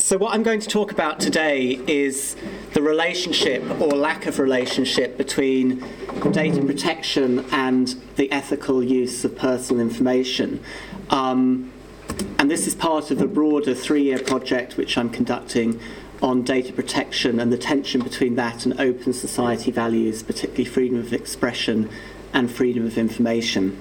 So what I'm going to talk about today is the relationship or lack of relationship between data protection and the ethical use of personal information. And this is part of a broader 3-year project which I'm conducting on data protection and the tension between that and open society values, particularly freedom of expression and freedom of information.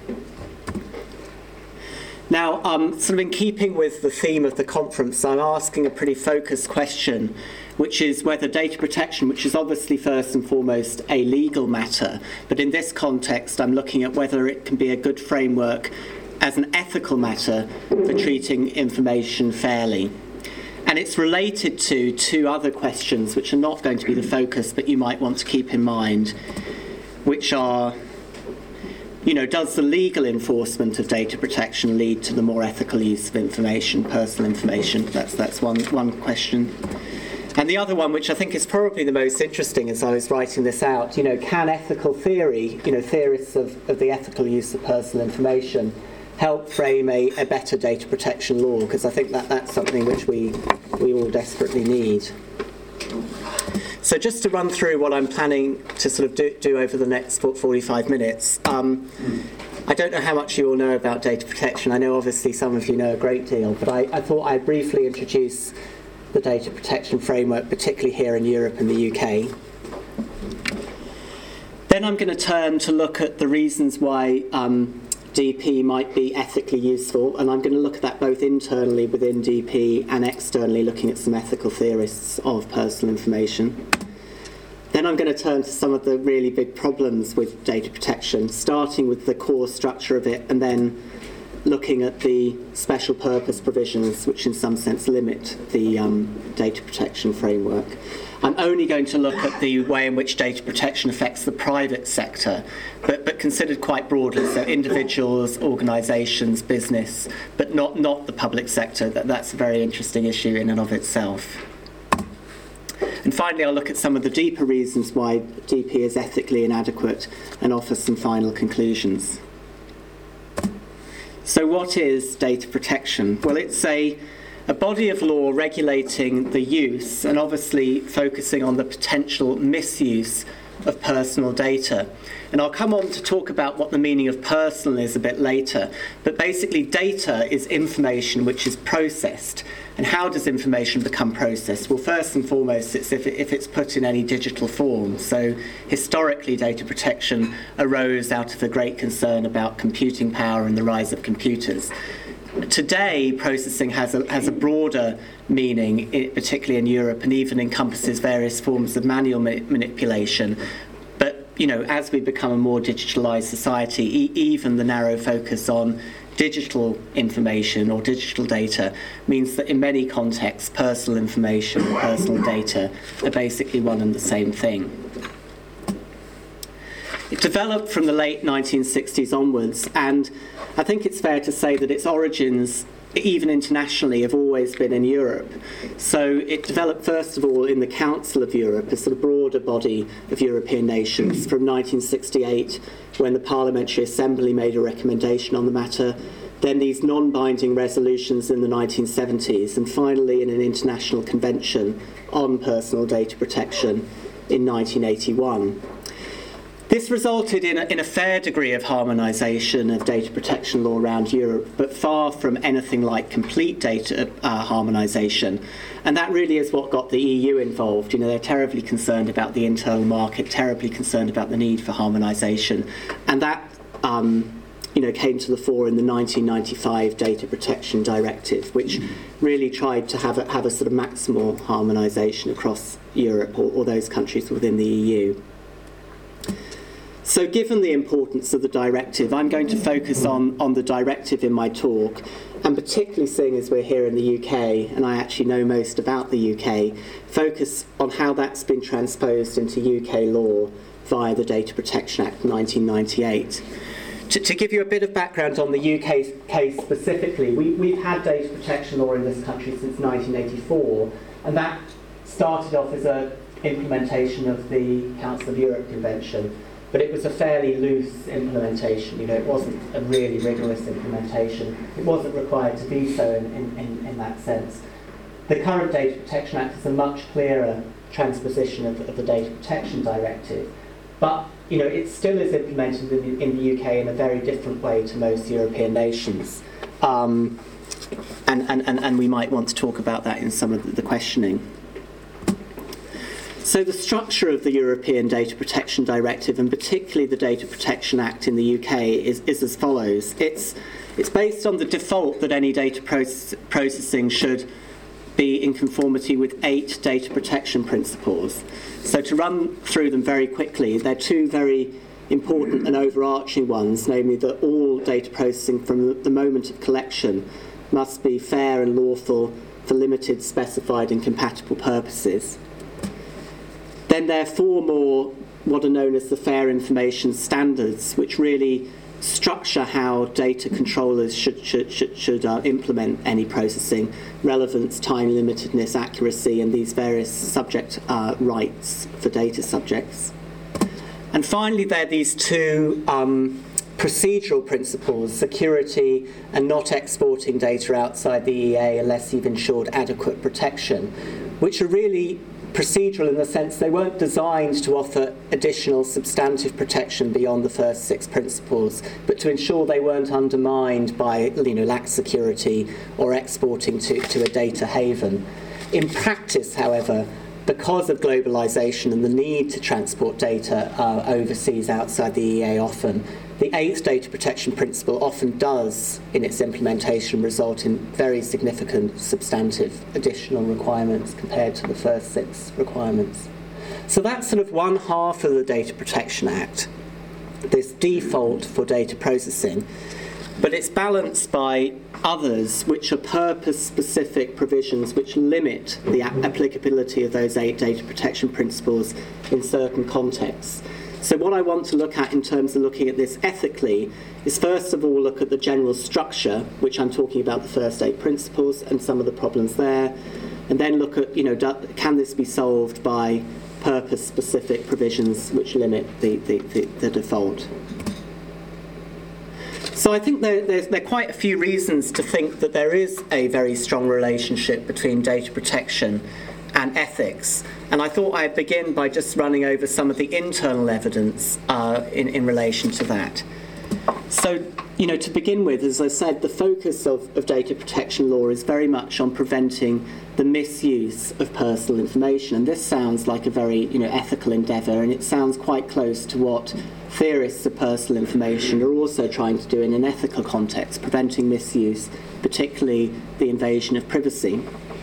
Now, sort of in keeping with the theme of the conference, I'm asking a pretty focused question, which is whether data protection, which is obviously first and foremost a legal matter, but in this context I'm looking at whether it can be a good framework as an ethical matter for treating information fairly. And it's related to two other questions which are not going to be the focus, but you might want to keep in mind, which are, does the legal enforcement of data protection lead to the more ethical use of information, personal information? That's one question. And the other one, which I think is probably the most interesting as I was writing this out, can ethical theory, theorists of the ethical use of personal information, help frame a better data protection law? Because I think that's something which we all desperately need. So just to run through what I'm planning to sort of do over the next 45 minutes, I don't know how much you all know about data protection. I know obviously some of you know a great deal, but I thought I'd briefly introduce the data protection framework, particularly here in Europe and the UK. Then I'm going to turn to look at the reasons why DP might be ethically useful, and I'm going to look at that both internally within DP and externally, looking at some ethical theorists of personal information. Then I'm going to turn to some of the really big problems with data protection, starting with the core structure of it, and then looking at the special purpose provisions, which in some sense limit the data protection framework. I'm only going to look at the way in which data protection affects the private sector, but considered quite broadly, so individuals, organisations, business, but not the public sector. That's a very interesting issue in and of itself. And finally, I'll look at some of the deeper reasons why DP is ethically inadequate and offer some final conclusions. So what is data protection? Well, it's a body of law regulating the use and obviously focusing on the potential misuse of personal data. And I'll come on to talk about what the meaning of personal is a bit later. But basically, data is information which is processed. And how does information become processed? Well, first and foremost, it's if it's put in any digital form. So historically, data protection arose out of a great concern about computing power and the rise of computers. Today, processing has a broader meaning, particularly in Europe, and even encompasses various forms of manual manipulation. But, as we become a more digitalised society, even the narrow focus on digital information or digital data means that in many contexts, personal information and personal data are basically one and the same thing. It developed from the late 1960s onwards, and I think it's fair to say that its origins, even internationally, have always been in Europe. So it developed, first of all, in the Council of Europe, a sort of broader body of European nations, from 1968, when the Parliamentary Assembly made a recommendation on the matter, then these non-binding resolutions in the 1970s, and finally in an international convention on personal data protection in 1981. This resulted in a fair degree of harmonisation of data protection law around Europe, but far from anything like complete data harmonisation. And that really is what got the EU involved. They're terribly concerned about the internal market, terribly concerned about the need for harmonisation. And that came to the fore in the 1995 Data Protection Directive, which really tried to have a sort of maximal harmonisation across Europe or those countries within the EU. So given the importance of the directive, I'm going to focus on the directive in my talk, and particularly seeing as we're here in the UK, and I actually know most about the UK, focus on how that's been transposed into UK law via the Data Protection Act 1998. To give you a bit of background on the UK case specifically, we've had data protection law in this country since 1984, and that started off as an implementation of the Council of Europe Convention. But it was a fairly loose implementation. It wasn't a really rigorous implementation. It wasn't required to be so in that sense. the current Data Protection Act is a much clearer transposition of the Data Protection Directive, but it still is implemented in the UK in a very different way to most European nations. And we might want to talk about that in some of the questioning. So the structure of the European Data Protection Directive, and particularly the Data Protection Act in the UK, is as follows. It's based on the default that any data processing should be in conformity with 8 data protection principles. So to run through them very quickly, they're 2 very important and overarching ones, namely that all data processing from the moment of collection must be fair and lawful for limited, specified and compatible purposes. Then there are 4 more, what are known as the Fair Information Standards, which really structure how data controllers should implement any processing: relevance, time limitedness, accuracy, and these various subject rights for data subjects. And finally, there are these 2 procedural principles: security and not exporting data outside the EEA unless you've ensured adequate protection, which are really procedural in the sense they weren't designed to offer additional substantive protection beyond the first 6 principles, but to ensure they weren't undermined by lax security or exporting to a data haven. In practice, however, because of globalisation and the need to transport data overseas outside the EEA often, the 8th data protection principle often does, in its implementation, result in very significant substantive additional requirements compared to the first 6 requirements. So that's sort of one half of the Data Protection Act, this default for data processing, but it's balanced by others which are purpose-specific provisions which limit the applicability of those 8 data protection principles in certain contexts. So what I want to look at in terms of looking at this ethically is first of all look at the general structure, which I'm talking about the first 8 principles and some of the problems there, and then look at, can this be solved by purpose-specific provisions which limit the default. So I think there are quite a few reasons to think that there is a very strong relationship between data protection and ethics. And I thought I'd begin by just running over some of the internal evidence in relation to that. So, to begin with, as I said, the focus of data protection law is very much on preventing the misuse of personal information. And this sounds like a very, ethical endeavour, and it sounds quite close to what theorists of personal information are also trying to do in an ethical context, preventing misuse, particularly the invasion of privacy.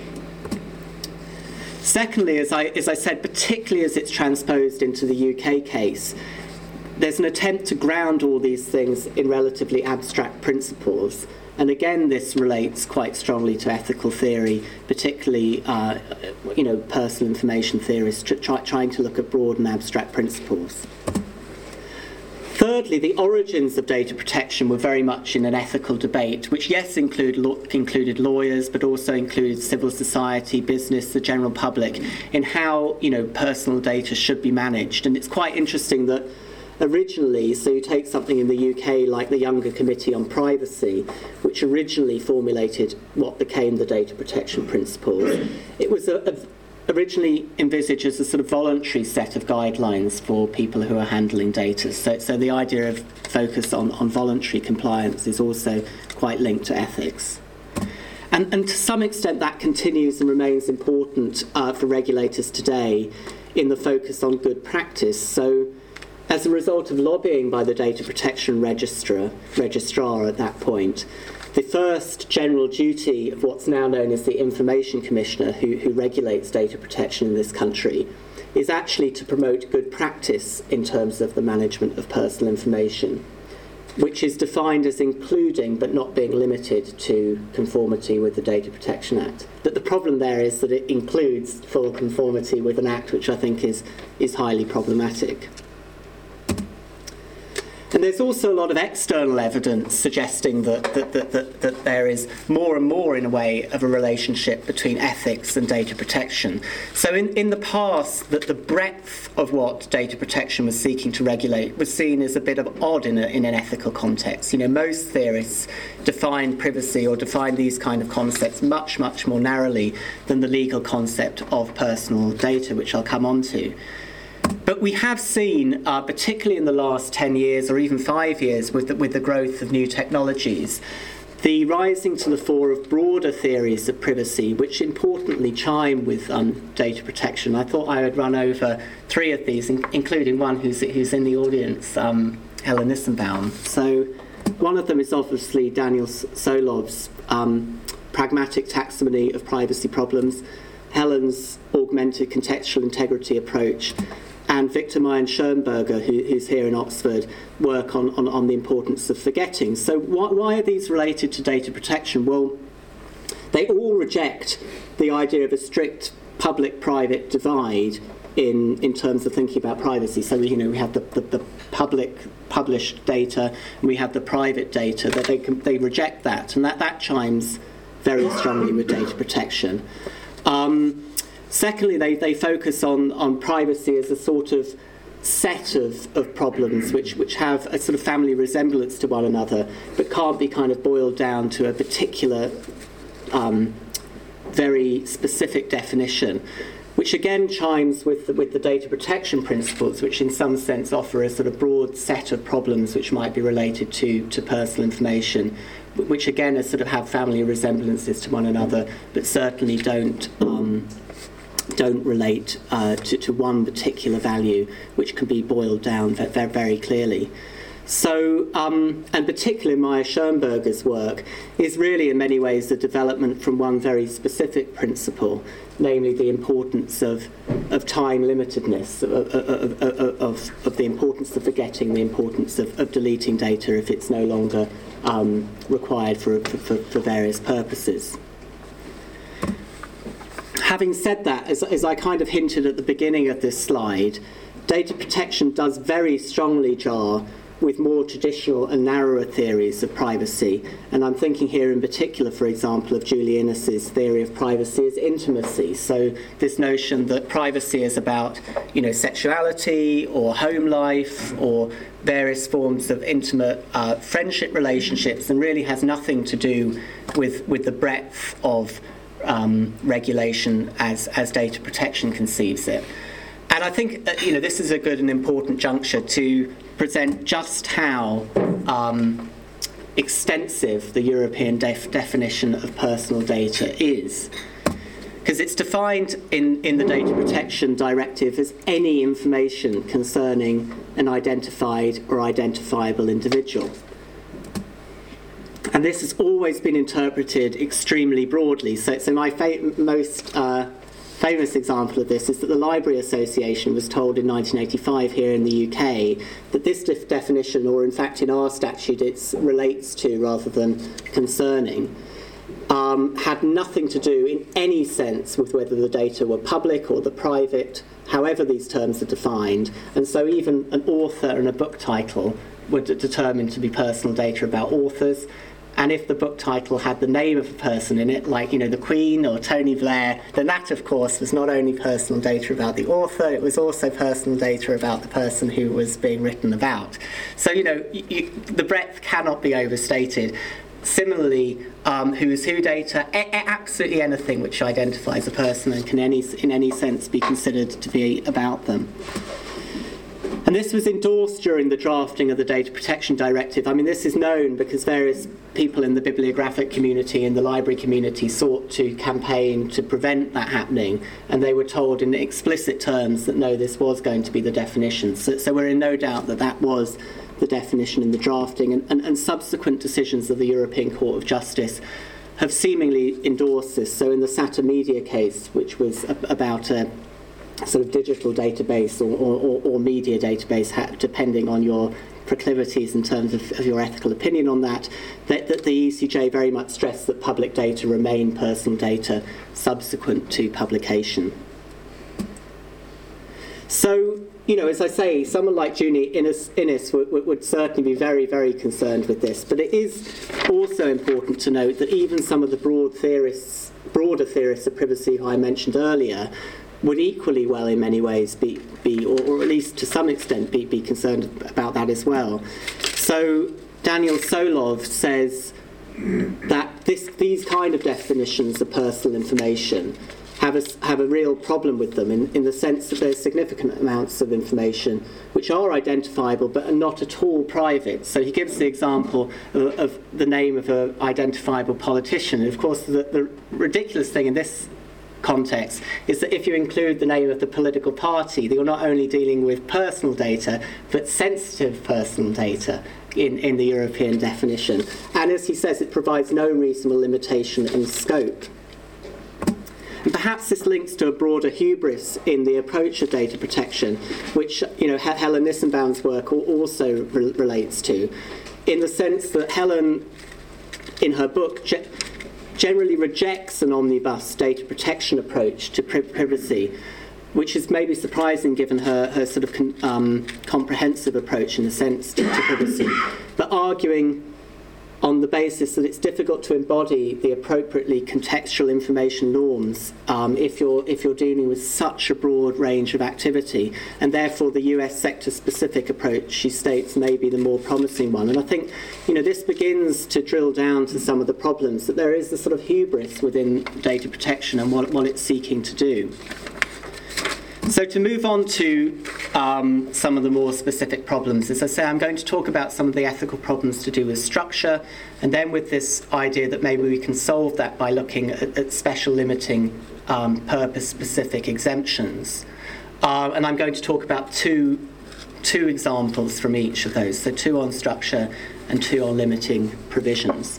Secondly, as I said, particularly as it's transposed into the UK case, there's an attempt to ground all these things in relatively abstract principles. And again, this relates quite strongly to ethical theory, particularly, personal information theorists trying to look at broad and abstract principles. Thirdly, the origins of data protection were very much in an ethical debate, which, yes, included lawyers, but also included civil society, business, the general public, in how, personal data should be managed. And it's quite interesting that originally, so you take something in the UK like the Younger Committee on Privacy, which originally formulated what became the data protection principles. It was originally envisaged as a sort of voluntary set of guidelines for people who are handling data. So the idea of focus on voluntary compliance is also quite linked to ethics. And to some extent that continues and remains important for regulators today in the focus on good practice. So as a result of lobbying by the Data Protection Registrar at that point, the first general duty of what's now known as the Information Commissioner, who regulates data protection in this country, is actually to promote good practice in terms of the management of personal information, which is defined as including but not being limited to conformity with the Data Protection Act. But the problem there is that it includes full conformity with an act which I think is highly problematic. And there's also a lot of external evidence suggesting that there is more and more, in a way, of a relationship between ethics and data protection. So in the past, that the breadth of what data protection was seeking to regulate was seen as a bit of odd in an ethical context. You know, most theorists define privacy or define these kind of concepts much, much more narrowly than the legal concept of personal data, which I'll come on to. But we have seen, particularly in the last 10 years or even 5 years, with the growth of new technologies, the rising to the fore of broader theories of privacy, which importantly chime with data protection. I thought I would run over 3 of these, including one who's in the audience, Helen Nissenbaum. So one of them is obviously Daniel Solov's pragmatic taxonomy of privacy problems, Helen's augmented contextual integrity approach, and Victor Meyen-Schönberger, who's here in Oxford, work on the importance of forgetting. So why are these related to data protection? Well, they all reject the idea of a strict public-private divide in terms of thinking about privacy. So we have the public published data and we have the private data. That they reject that, and that chimes very strongly with data protection. Secondly, they focus on privacy as a sort of set of problems which have a sort of family resemblance to one another, but can't be kind of boiled down to a particular very specific definition, which again chimes with the data protection principles, which in some sense offer a sort of broad set of problems which might be related to personal information, which again sort of have family resemblances to one another, but certainly don't relate to one particular value, which can be boiled down very, very clearly. So, and particularly Meyer-Schönberger's work is really in many ways the development from one very specific principle, namely the importance of time limitedness, of the importance of forgetting, the importance of deleting data if it's no longer required for various purposes. Having said that, as I kind of hinted at the beginning of this slide, data protection does very strongly jar with more traditional and narrower theories of privacy. And I'm thinking here in particular, for example, of Julie Innes's theory of privacy as intimacy. So this notion that privacy is about, sexuality or home life or various forms of intimate friendship relationships, and really has nothing to do with the breadth of regulation as data protection conceives it. And I think this is a good and important juncture to present just how extensive the European definition of personal data is. Because it's defined in the Data Protection Directive as any information concerning an identified or identifiable individual. And this has always been interpreted extremely broadly. So my most famous example of this is that the Library Association was told in 1985 here in the UK that this definition, or in fact in our statute it relates to rather than concerning, had nothing to do in any sense with whether the data were public or the private, however these terms are defined. And so even an author and a book title were determined to be personal data about authors. And if the book title had the name of a person in it, like, the Queen or Tony Blair, then that, of course, was not only personal data about the author, it was also personal data about the person who was being written about. So, the breadth cannot be overstated. Similarly, who's who data, absolutely anything which identifies a person and can in any sense be considered to be about them. And this was endorsed during the drafting of the Data Protection Directive. I mean, this is known because various people in the bibliographic community and the library community sought to campaign to prevent that happening, and they were told in explicit terms that no, this was going to be the definition. So we're in no doubt that was the definition in the drafting, and subsequent decisions of the European Court of Justice have seemingly endorsed this. So in the Sata Media case, which was about a sort of digital database or media database, depending on your proclivities in terms of your ethical opinion on that the ECJ very much stressed that public data remain personal data subsequent to publication. So as I say, someone like Junie Innes would certainly be very, very concerned with this. But it is also important to note that even some of the broader theorists of privacy who I mentioned earlier would equally well in many ways be or at least to some extent be concerned about that as well. So Daniel Solov says that these kind of definitions of personal information have a real problem with them in the sense that there's significant amounts of information which are identifiable but are not at all private. So he gives the example of the name of an identifiable politician. And of course, the ridiculous thing in this context is that if you include the name of the political party, you're not only dealing with personal data, but sensitive personal data in the European definition. And as he says, it provides no reasonable limitation in scope. And perhaps this links to a broader hubris in the approach of data protection, which Helen Nissenbaum's work also relates to, in the sense that Helen, in her book, generally rejects an omnibus data protection approach to privacy, which is maybe surprising given her sort of comprehensive approach in a sense to privacy, but arguing on the basis that it's difficult to embody the appropriately contextual information norms if you're dealing with such a broad range of activity, and therefore the US sector-specific approach, she states, may be the more promising one. And I think this begins to drill down to some of the problems, that there is a sort of hubris within data protection and what it's seeking to do. So to move on to some of the more specific problems, as I say, I'm going to talk about some of the ethical problems to do with structure, and then with this idea that maybe we can solve that by looking at special limiting purpose-specific exemptions. And I'm going to talk about two examples from each of those, so 2 on structure and 2 on limiting provisions.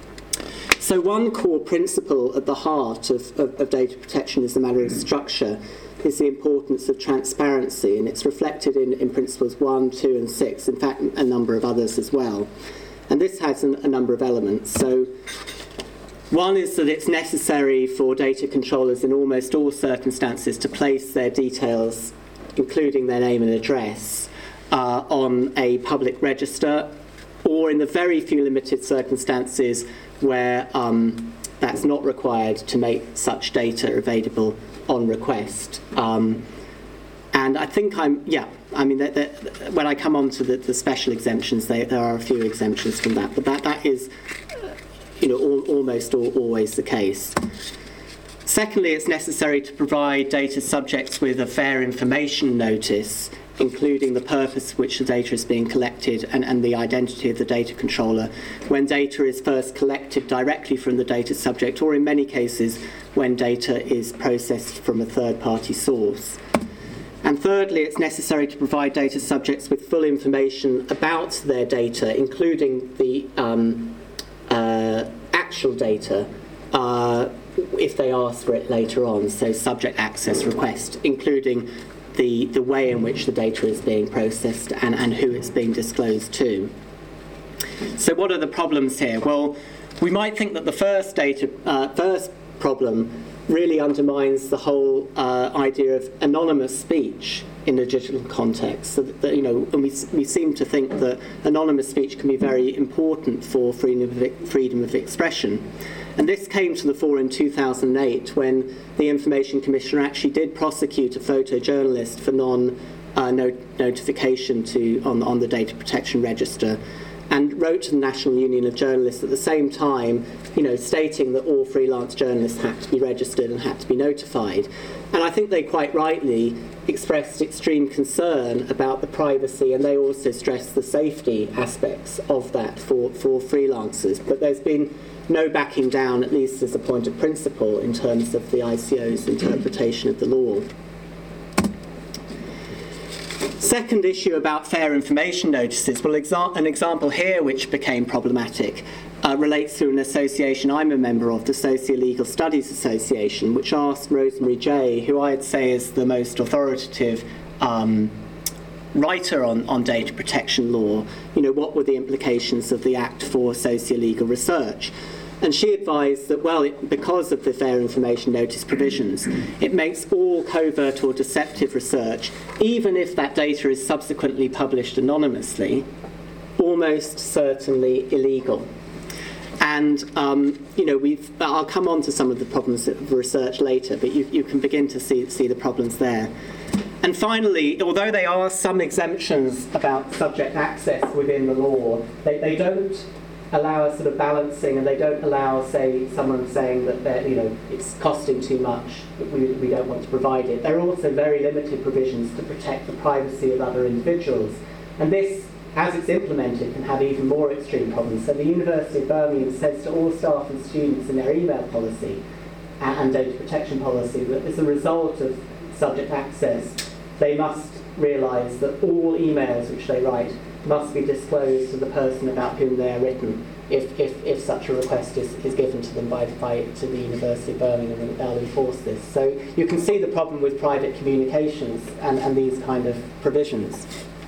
So one core principle at the heart of data protection is the matter of structure, is the importance of transparency, and it's reflected in principles 1, 2 and 6, in fact a number of others as well. And this has a number of elements. So one is that it's necessary for data controllers in almost all circumstances to place their details, including their name and address, on a public register, or in the very few limited circumstances where that's not required, to make such data available on request. And I think when I come on to the special exemptions, there are a few exemptions from that, but that is almost always the case. Secondly, it's necessary to provide data subjects with a fair information notice, including the purpose for which the data is being collected and the identity of the data controller, when data is first collected directly from the data subject, or in many cases when data is processed from a third-party source. And thirdly, it's necessary to provide data subjects with full information about their data, including the actual data, if they ask for it later on, so subject access request, including the way in which the data is being processed and who it's being disclosed to. So what are the problems here? Well, we might think that the first problem really undermines the whole idea of anonymous speech in a digital context. So that, and we seem to think that anonymous speech can be very important for freedom of expression. And this came to the fore in 2008 when the Information Commissioner actually did prosecute a photojournalist for non-notification on the data protection register, and wrote to the National Union of Journalists at the same time, stating that all freelance journalists had to be registered and had to be notified. And I think they quite rightly expressed extreme concern about the privacy, and they also stressed the safety aspects of that for freelancers. But there's been no backing down, at least as a point of principle, in terms of the ICO's interpretation of the law. Second issue about fair information notices. Well, an example here which became problematic relates to an association I'm a member of, the Socio-Legal Studies Association, which asked Rosemary Jay, who I'd say is the most authoritative writer on data protection law, what were the implications of the Act for socio-legal research. And she advised that, well, because of the Fair Information Notice provisions, it makes all covert or deceptive research, even if that data is subsequently published anonymously, almost certainly illegal. And, I'll come on to some of the problems of research later, but you can begin to see the problems there. And finally, although there are some exemptions about subject access within the law, they don't allow a sort of balancing, and they don't allow, say, someone saying that it's costing too much, that we don't want to provide it. There are also very limited provisions to protect the privacy of other individuals. And this, as it's implemented, can have even more extreme problems. So the University of Birmingham says to all staff and students in their email policy and data protection policy that as a result of subject access, they must realise that all emails which they write must be disclosed to the person about whom they are written if such a request is given to them to the University of Birmingham, and they'll enforce this. So you can see the problem with private communications and these kind of provisions.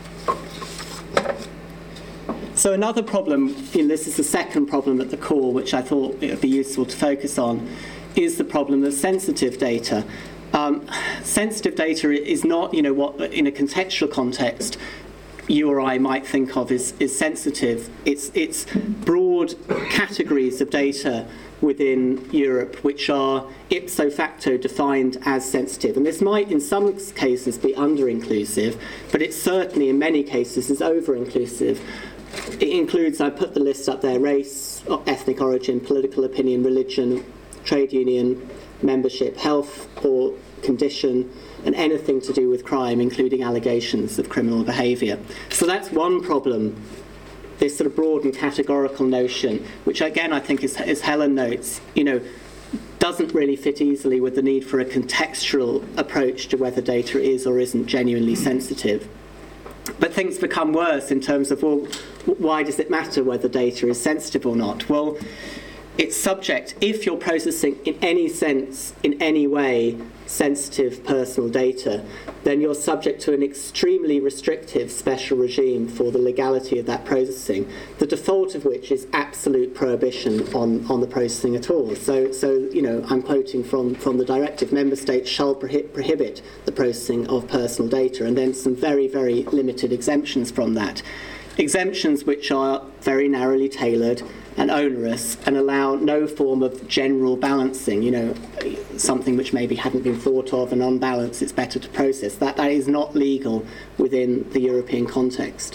So another problem, this is the second problem at the core, which I thought it would be useful to focus on, is the problem of sensitive data. Sensitive data is not, what in a contextual context you or I might think of is sensitive. It's broad categories of data within Europe which are ipso facto defined as sensitive. And this might in some cases be under-inclusive, but it certainly in many cases is over-inclusive. It includes, I put the list up there, race, ethnic origin, political opinion, religion, trade union, membership, health or condition, and anything to do with crime, including allegations of criminal behaviour. So that's one problem, this sort of broad and categorical notion, which again I think, as Helen notes, doesn't really fit easily with the need for a contextual approach to whether data is or isn't genuinely sensitive. But things become worse in terms of, well, why does it matter whether data is sensitive or not? Well, it's subject, if you're processing in any sense, in any way, sensitive personal data, then you're subject to an extremely restrictive special regime for the legality of that processing, the default of which is absolute prohibition on the processing at all. So I'm quoting from the directive, member states shall prohibit the processing of personal data, and then some very, very limited exemptions from that. Exemptions which are very narrowly tailored and onerous and allow no form of general balancing, something which maybe hadn't been thought of and on balance it's better to process. That is not legal within the European context.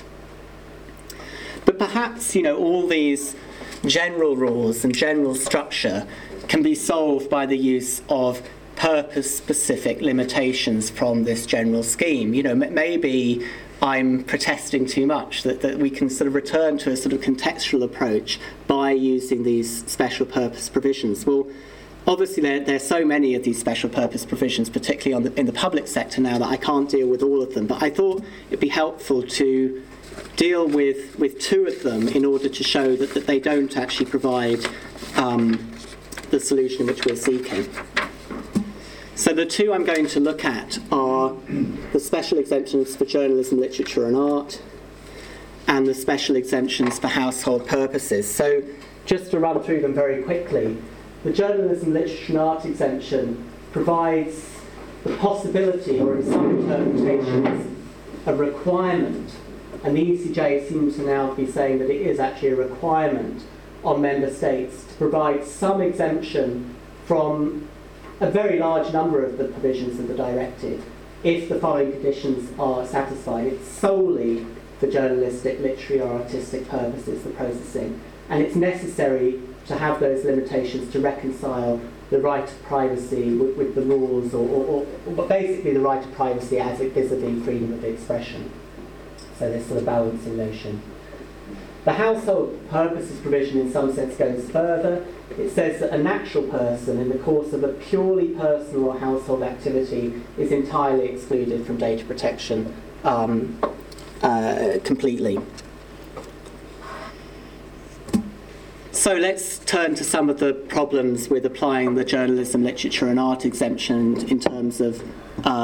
But perhaps, all these general rules and general structure can be solved by the use of purpose-specific limitations from this general scheme. Maybe I'm protesting too much, that we can sort of return to a sort of contextual approach by using these special purpose provisions. Well, obviously there are so many of these special purpose provisions, particularly in the public sector now, that I can't deal with all of them, but I thought it'd be helpful to deal with two of them in order to show that they don't actually provide the solution which we're seeking. So the two I'm going to look at are the special exemptions for journalism, literature and art, and the special exemptions for household purposes. So just to run through them very quickly, the journalism, literature and art exemption provides the possibility, or in some interpretations, a requirement, and the ECJ seems to now be saying that it is actually a requirement on member states to provide some exemption from a very large number of the provisions of the directive if the following conditions are satisfied. It's solely for journalistic, literary or artistic purposes, the processing, and it's necessary to have those limitations to reconcile the right of privacy with the rules, or basically the right of privacy as it vis-a-vis freedom of expression. So this sort of balancing notion. The household purposes provision in some sense goes further. It says that a natural person in the course of a purely personal or household activity is entirely excluded from data protection completely. So let's turn to some of the problems with applying the journalism, literature and art exemption in terms of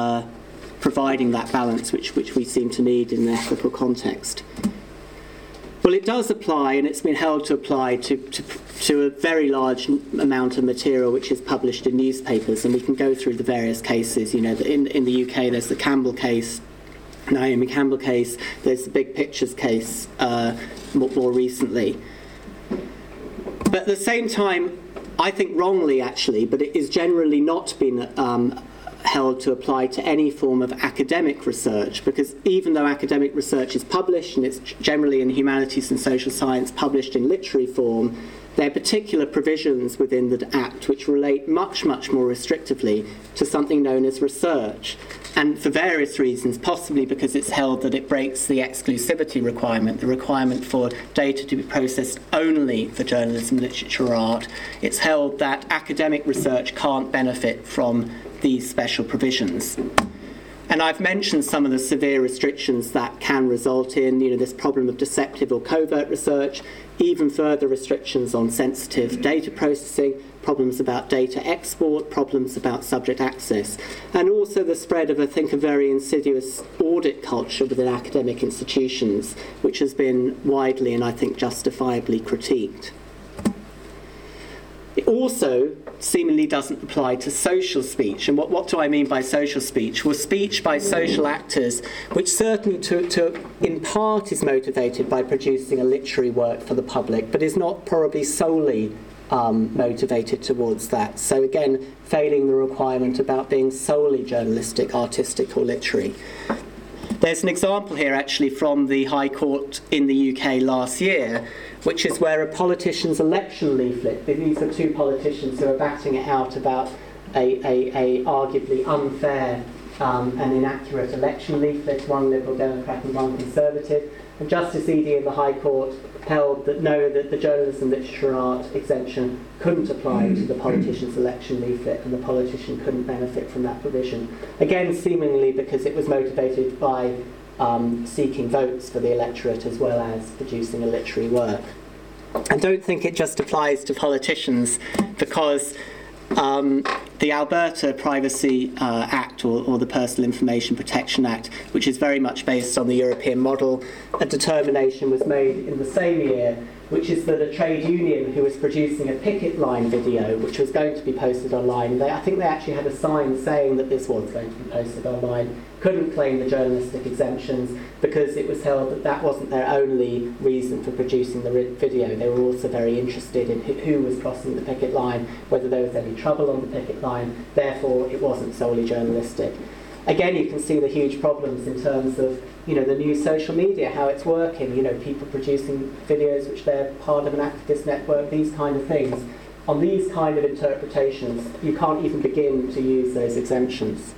providing that balance which we seem to need in the ethical context. Well, it does apply, and it's been held to apply to a very large amount of material which is published in newspapers, and we can go through the various cases. You know, in the UK, there's the Campbell case, Naomi Campbell case. There's the Big Pictures case more recently. But at the same time, I think wrongly, actually, but it is generally not been held to apply to any form of academic research, because even though academic research is published, and it's generally in humanities and social science published in literary form, there are particular provisions within the Act which relate much, much more restrictively to something known as research. And for various reasons, possibly because it's held that it breaks the exclusivity requirement, the requirement for data to be processed only for journalism, literature, or art. It's held that academic research can't benefit from these special provisions. And I've mentioned some of the severe restrictions that can result in, this problem of deceptive or covert research, even further restrictions on sensitive data processing, problems about data export, problems about subject access, and also the spread of, I think, a very insidious audit culture within academic institutions, which has been widely and I think justifiably critiqued. It also seemingly doesn't apply to social speech. And what do I mean by social speech? Well, speech by social actors, which certainly in part is motivated by producing a literary work for the public, but is not probably solely motivated towards that. So again, failing the requirement about being solely journalistic, artistic, or literary. There's an example here actually from the High Court in the UK last year, which is where a politician's election leaflet, these are two politicians who are batting it out about a arguably unfair and inaccurate election leaflet, one Liberal Democrat and one Conservative, and Justice Eadie in the High Court held that that the journalism, literature and art exemption couldn't apply to the politician's election leaflet, and the politician couldn't benefit from that provision. Again, seemingly because it was motivated by seeking votes for the electorate as well as producing a literary work. I don't think it just applies to politicians, because the Alberta Privacy Act, or the Personal Information Protection Act, which is very much based on the European model, a determination was made in the same year, which is that a trade union who was producing a picket line video, which was going to be posted online, I think they actually had a sign saying that this was going to be posted online, couldn't claim the journalistic exemptions because it was held that that wasn't their only reason for producing the video. They were also very interested in who was crossing the picket line, whether there was any trouble on the picket line, therefore it wasn't solely journalistic. Again, you can see the huge problems in terms of the new social media, how it's working, people producing videos which they're part of an activist network, these kind of things. On these kind of interpretations, you can't even begin to use those exemptions.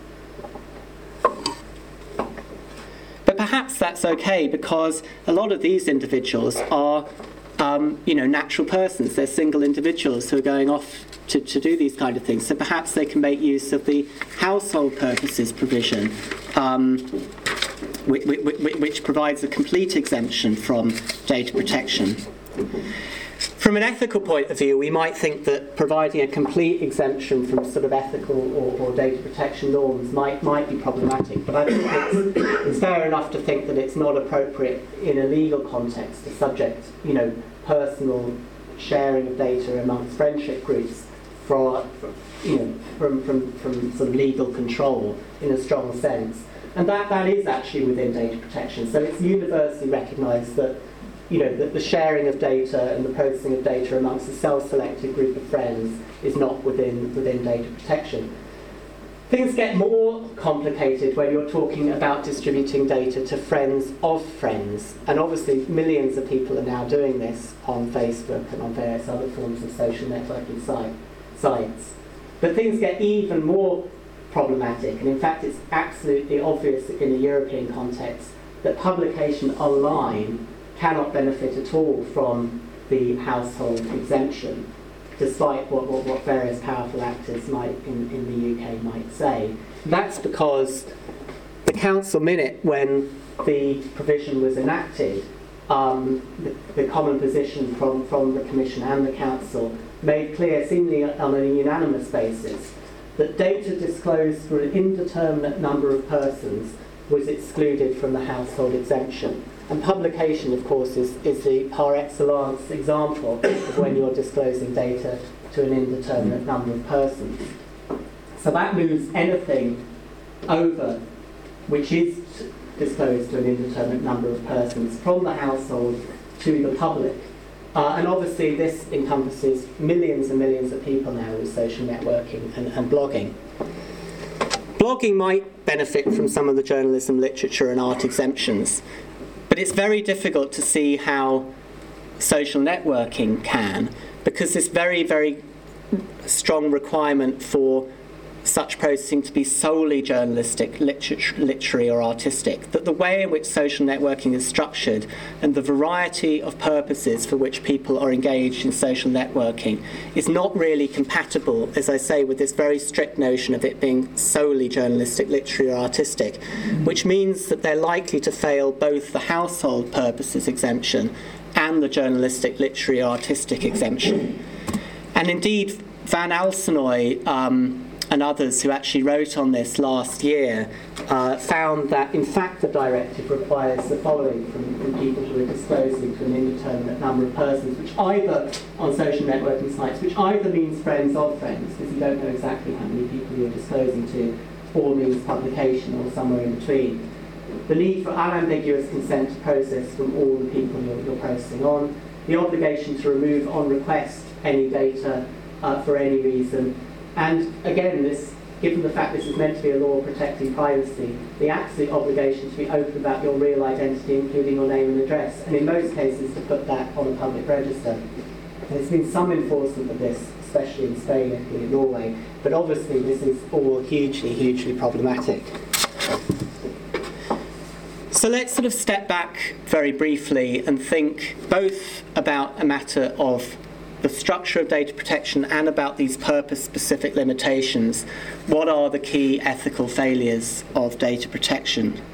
But perhaps that's okay, because a lot of these individuals are natural persons. They're single individuals who are going off to do these kind of things. So perhaps they can make use of the household purposes provision, which provides a complete exemption from data protection. From an ethical point of view, we might think that providing a complete exemption from sort of ethical or data protection norms might be problematic, but I think it's fair enough to think that it's not appropriate in a legal context to subject, personal sharing of data amongst friendship groups from sort of legal control in a strong sense. And that is actually within data protection. So it's universally recognised that that the sharing of data and the processing of data amongst a self-selected group of friends is not within data protection. Things get more complicated when you're talking about distributing data to friends of friends. And obviously millions of people are now doing this on Facebook and on various other forms of social networking sites. But things get even more problematic, and in fact it's absolutely obvious in a European context that publication online cannot benefit at all from the household exemption, despite what various powerful actors in the UK might say. That's because the council minute, when the provision was enacted, the common position from the Commission and the Council made clear, seemingly on a unanimous basis, that data disclosed for an indeterminate number of persons was excluded from the household exemption. And publication, of course, is the par excellence example of when you're disclosing data to an indeterminate number of persons. So that moves anything over which is disclosed to an indeterminate number of persons from the household to the public. And obviously this encompasses millions and millions of people now with social networking and blogging. Blogging might benefit from some of the journalism, literature and art exemptions, but it's very difficult to see how social networking can, because this very, very strong requirement for such processing to be solely journalistic, literary or artistic, that the way in which social networking is structured and the variety of purposes for which people are engaged in social networking is not really compatible, as I say, with this very strict notion of it being solely journalistic, literary or artistic, which means that they're likely to fail both the household purposes exemption and the journalistic, literary or artistic exemption. And indeed, Van Alsenoy and others who actually wrote on this last year found that in fact the directive requires the following from people who are disclosing to an indeterminate number of persons, which either on social networking sites, which either means friends of friends, because you don't know exactly how many people you're disclosing to, or means publication or somewhere in between. The need for unambiguous consent to process from all the people you're processing on, the obligation to remove on request any data for any reason. And again, given the fact this is meant to be a law protecting privacy, the absolute obligation to be open about your real identity, including your name and address, and in most cases to put that on a public register. And there's been some enforcement of this, especially in Spain, Italy and Norway, but obviously this is all hugely, hugely problematic. So let's sort of step back very briefly and think both about a matter of the structure of data protection and about these purpose-specific limitations. What are the key ethical failures of data protection?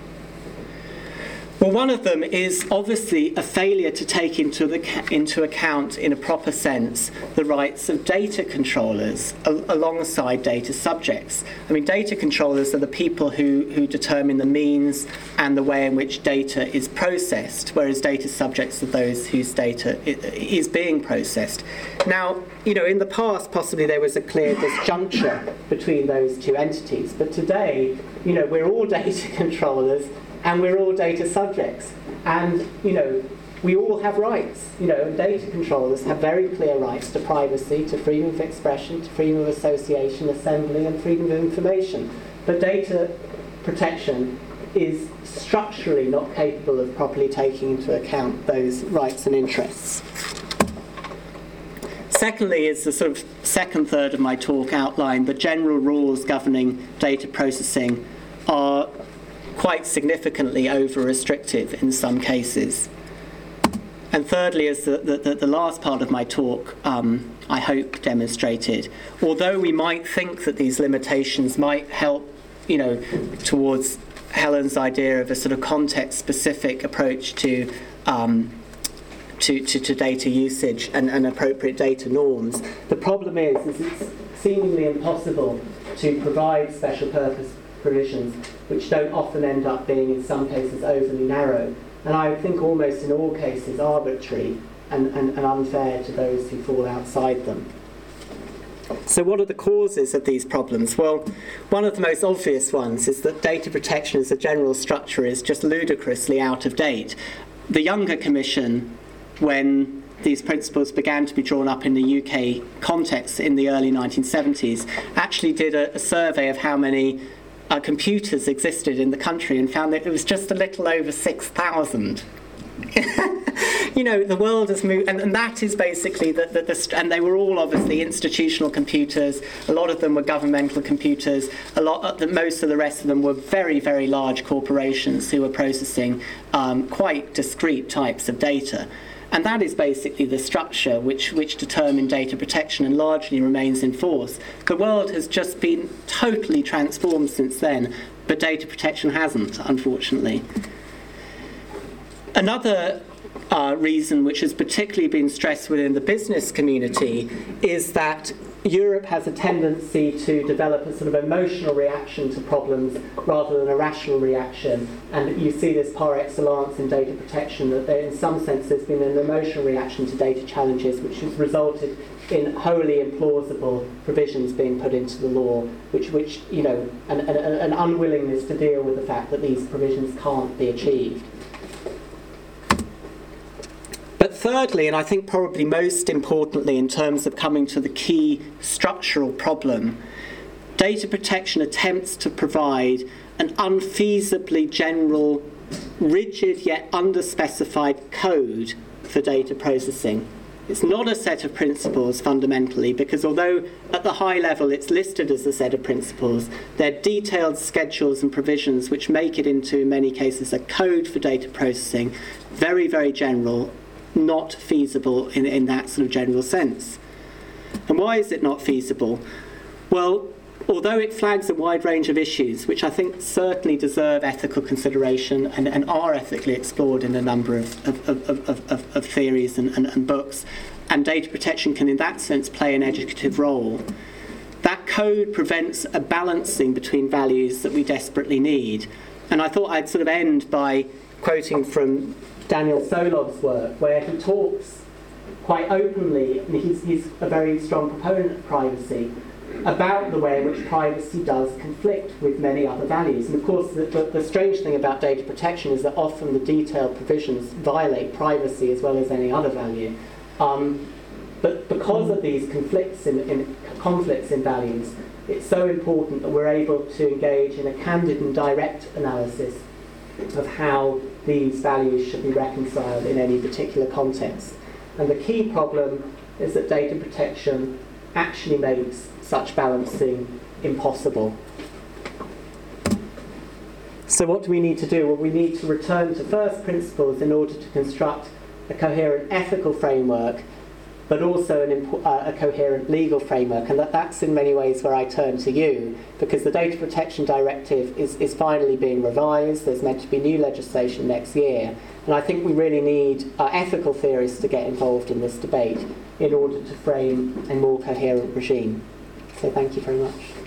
Well, one of them is obviously a failure to take into account in a proper sense the rights of data controllers alongside data subjects. I mean, data controllers are the people who determine the means and the way in which data is processed, whereas data subjects are those whose data is being processed. Now, in the past, possibly there was a clear disjuncture between those two entities, but today, we're all data controllers and we're all data subjects. And, we all have rights. Data controllers have very clear rights to privacy, to freedom of expression, to freedom of association, assembly, and freedom of information. But data protection is structurally not capable of properly taking into account those rights and interests. Secondly, is the sort of second third of my talk outline, the general rules governing data processing are quite significantly over-restrictive in some cases. And thirdly, as the last part of my talk, I hope, demonstrated, although we might think that these limitations might help, towards Helen's idea of a sort of context-specific approach to data usage and appropriate data norms, the problem is it's seemingly impossible to provide special purpose provisions which don't often end up being, in some cases, overly narrow, and I think almost in all cases arbitrary and unfair to those who fall outside them. So what are the causes of these problems? Well, one of the most obvious ones is that data protection as a general structure is just ludicrously out of date. The Younger Commission, when these principles began to be drawn up in the UK context in the early 1970s, actually did a survey of how many computers existed in the country and found that it was just a little over 6,000. The world has moved, and that is basically and they were all obviously institutional computers. A lot of them were governmental computers. Most of the rest of them were very, very large corporations who were processing quite discrete types of data. And that is basically the structure which determined data protection and largely remains in force. The world has just been totally transformed since then, but data protection hasn't, unfortunately. Another reason which has particularly been stressed within the business community is that Europe has a tendency to develop a sort of emotional reaction to problems rather than a rational reaction, and you see this par excellence in data protection, that there, in some sense there's been an emotional reaction to data challenges which has resulted in wholly implausible provisions being put into the law, which you know, an unwillingness to deal with the fact that these provisions can't be achieved. But thirdly, and I think probably most importantly in terms of coming to the key structural problem, data protection attempts to provide an unfeasibly general, rigid yet underspecified code for data processing. It's not a set of principles fundamentally, because although at the high level it's listed as a set of principles, they're detailed schedules and provisions which make it into, in many cases, a code for data processing, very, very general, not feasible in that sort of general sense. And why is it not feasible? Well, although it flags a wide range of issues, which I think certainly deserve ethical consideration and are ethically explored in a number of theories and books, and data protection can in that sense play an educative role, that code prevents a balancing between values that we desperately need. And I thought I'd sort of end by quoting from Daniel Solov's work, where he talks quite openly, and he's a very strong proponent of privacy, about the way in which privacy does conflict with many other values. And of course, the strange thing about data protection is that often the detailed provisions violate privacy as well as any other value. But because of these conflicts in values, it's so important that we're able to engage in a candid and direct analysis of how these values should be reconciled in any particular context. And the key problem is that data protection actually makes such balancing impossible. So what do we need to do? Well, we need to return to first principles in order to construct a coherent ethical framework, but also a coherent legal framework. And that's in many ways where I turn to you, because the Data Protection Directive is finally being revised. There's meant to be new legislation next year. And I think we really need ethical theorists to get involved in this debate in order to frame a more coherent regime. So thank you very much.